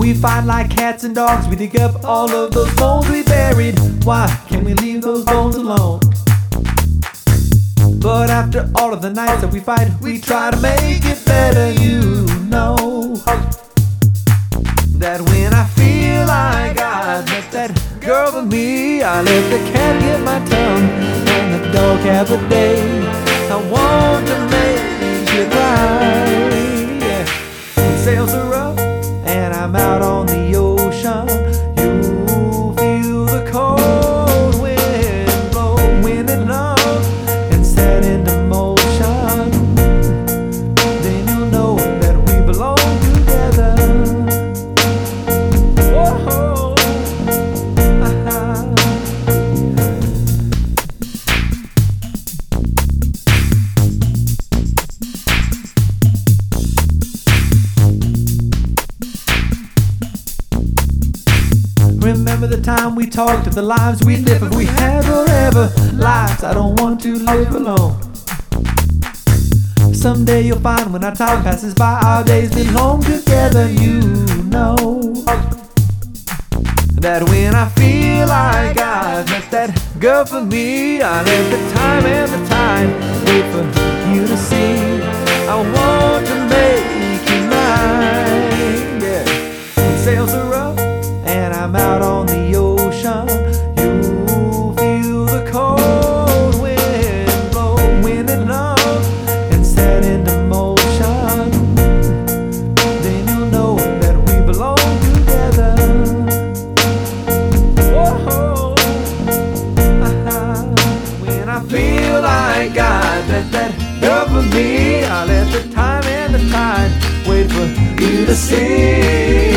We fight like cats and dogs, we dig up all of those bones we buried. Why can't we leave those bones alone? But after all of the nights that we fight, we try to make it better. You know that when I feel like I met that girl for me, I let the cat get my tongue and the dog have a day. I want to make it right. Yeah. When sails are up and I'm out on the ocean, you'll feel the cold wind blow, wind and love, and set into motion. Then you'll know that we belong together. Whoa, Remember the time we talked of the lives we'd live if we had forever. Lives I don't want to live alone. Someday you'll find when our time passes by, our days belong together. You know that when I feel like I've met that girl for me, I let the time and the tide wait for you to see. I want to make you mine. Yeah. When sails are up and I'm out on the ocean, you'll feel the cold wind blow, wind and love, and set into motion. Then you'll know that we belong together. Whoa, when I feel like I met that girl for me, I let the time and the tide wait for you to see.